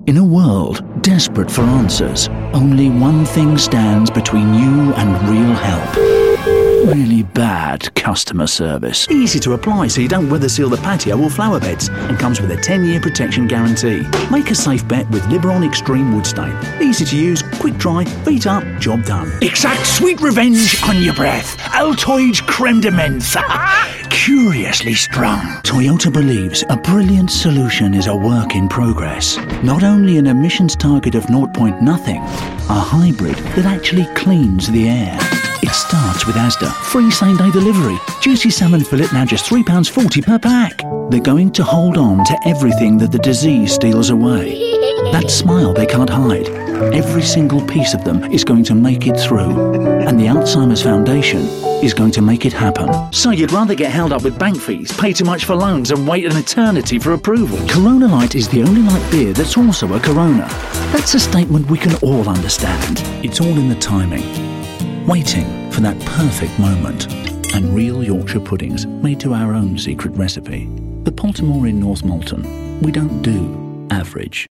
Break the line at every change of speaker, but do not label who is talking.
In a world desperate for answers, only one thing stands between you and real help. Really bad customer service.
Easy to apply so you don't weather seal the patio or flower beds, and comes with a 10-year protection guarantee. Make a safe bet with Liberon Extreme Wood Stain. Easy to use, quick dry, feet up, job done.
Exact sweet revenge on your breath. Altoid creme de menthe. Curiously strong.
Toyota believes a brilliant solution is a work in progress. Not only an emissions target of 0.0, a hybrid that actually cleans the air. It starts with Asda. Free same-day delivery. Juicy salmon fillet now just £3.40 per pack. They're going to hold on to everything that the disease steals away. That smile they can't hide. Every single piece of them is going to make it through. And the Alzheimer's Foundation is going to make it happen.
So you'd rather get held up with bank fees, pay too much for loans and wait an eternity for approval?
Corona Light is the only light beer that's also a Corona. That's a statement we can all understand. It's all in the timing. Waiting for that perfect moment. And real Yorkshire puddings made to our own secret recipe. The Poltimore in North Malton. We don't do average.